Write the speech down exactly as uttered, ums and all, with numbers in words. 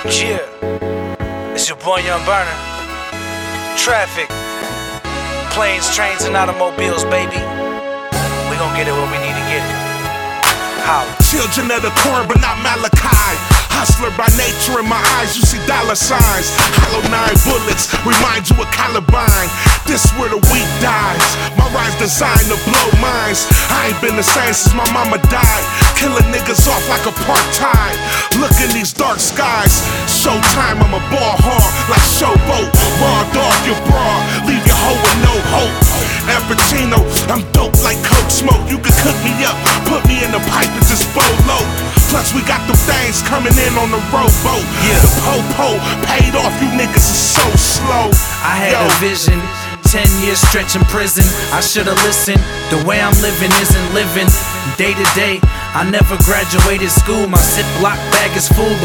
Yeah, it's your boy Young Burner. Traffic, planes, trains, and automobiles, baby. We gon' get it where we need to get it. Holla. Children of the corn, but not Malachi. Hustler by nature, in my eyes you see dollar signs. Hollow nine bullets remind you of Columbine. This where the weak dies. My rhymes designed to blow minds. I ain't been the same since my mama died. Killing niggas off like apartheid. Look in these dark skies. Showtime, I'm a ball hard like Showboat. Raw dog your bra, leave your hoe with no hope. Al Pacino, I'm dope like coke smoke. You can cook me up, put me in the pipe and just bolo. Plus we got them things coming in on the rowboat. Yeah. The po-po paid off, you niggas is so slow. I had Yo. a vision, ten years stretch in prison. I should've listened, the way I'm living isn't living. Day to day, I never graduated school. My Ziploc bag is full, but